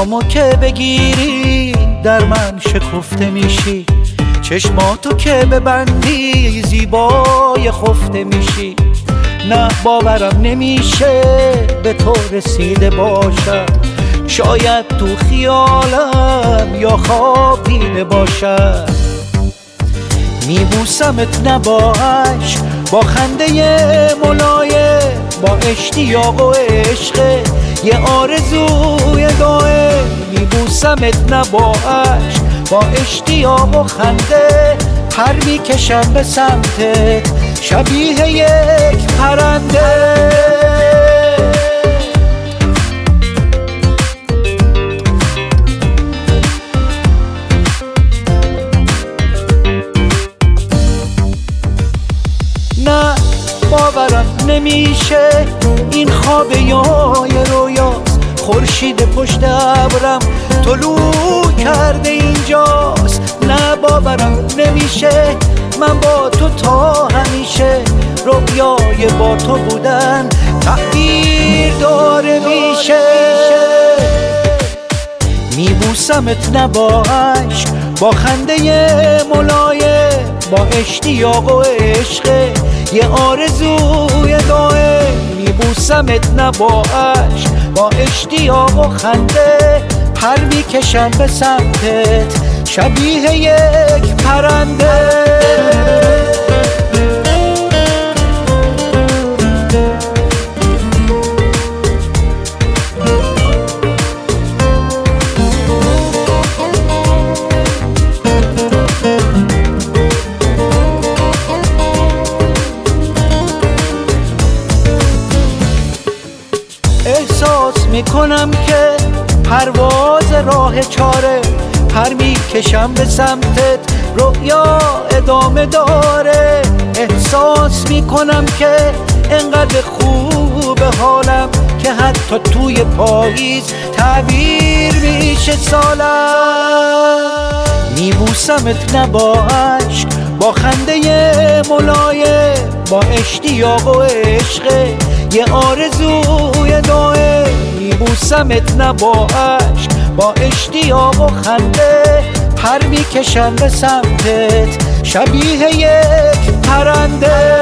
دستامو که بگیری در من شکفته میشی، چشماتو که ببندی زیبای خفته میشی. نه باورم نمیشه به تو رسیده باشم، شاید تو خیالم یا خواب دیده باشم. میبوسمت نه با عشق، با خنده ملایم، با اشتیاق و عشق یه آرزوی دائم. میبوسمت نه با عشق، با اشتیاق و خنده، پر میکشم به سمتت شبیه یک پرنده. نه باورم نمیشه این خواب یا یه رویاست، خورشید پشت ابرم طلوع کرده اینجاست. نه باورم نمیشه من با تو تا همیشه، رویای با تو بودن تغییر داره میشه. میبوسمت نه با عشق، با خنده ملایم، با اشتیاق و عشق یه آرزوی دائم. میبوسمت نه با عشق، با اشتیاق و خنده، پر میکشم به سمتت شبیه یک پرنده. احساس میکنم که پرواز راه چاره، پر میکشم به سمتت رؤیا ادامه داره. احساس میکنم که انقدر خوب حالم که حتی توی پاییز تعبیر میشه سالم. میبوسمت نه با عشق، با خنده ملایم، با اشتیاق و عشق یه آرزوی دائم. میبوسمت نه با عشق، با اشتیاق و خنده، پر میکشم به سمتت شبیه یک پرنده.